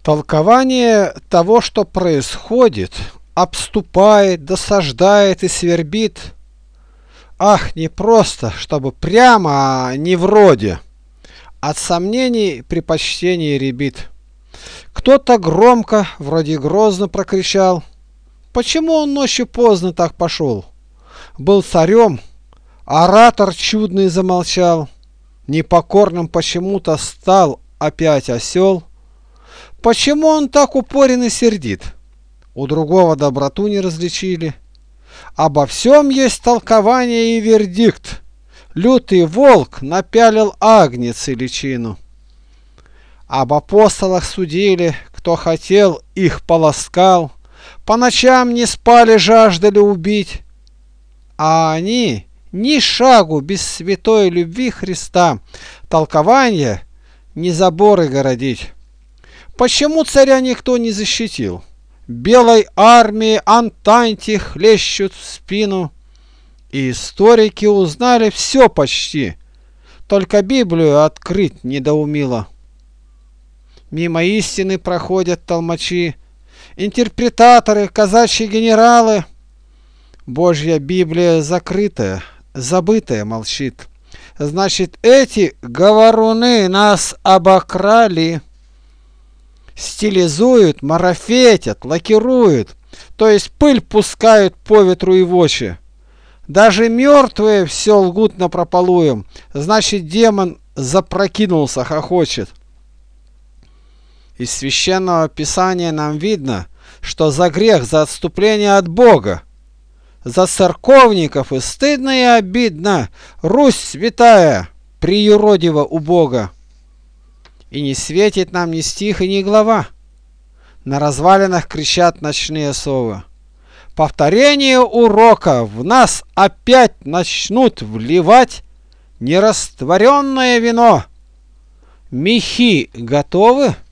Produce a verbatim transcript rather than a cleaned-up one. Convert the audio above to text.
Толкование того, что происходит, обступает, досаждает и свербит. Ах, не просто, чтобы прямо, а не вроде. От сомнений предпочтение ребит. Кто-то громко, вроде грозно прокричал: почему он ночью поздно так пошел? Был царем, оратор чудный замолчал, непокорным почему-то стал опять осел. Почему он так упорен и сердит? У другого доброту не различили. Обо всем есть толкование и вердикт. Лютый волк напялил агнец и личину. Об апостолах судили, кто хотел, их полоскал, по ночам не спали, жаждали убить. А они ни шагу без святой любви Христа, толкование не заборы городить. Почему царя никто не защитил? Белой армии Антанти хлещут в спину. И историки узнали все почти, только Библию открыть недоумило. Мимо истины проходят толмачи, интерпретаторы, казачьи генералы. Божья Библия закрытая, забытая молчит. Значит, эти говоруны нас обокрали. Стилизуют, марафетят, лакируют, то есть пыль пускают по ветру и в очи. Даже мертвые все лгут напропалуем, значит, демон запрокинулся, хохочет. Из священного писания нам видно, что за грех, за отступление от Бога, за церковников и стыдно и обидно, Русь святая, приюродива у Бога. И не светит нам ни стих и ни глава. На развалинах кричат ночные совы. Повторение урока в нас опять начнут вливать нерастворенное вино. Мехи готовы?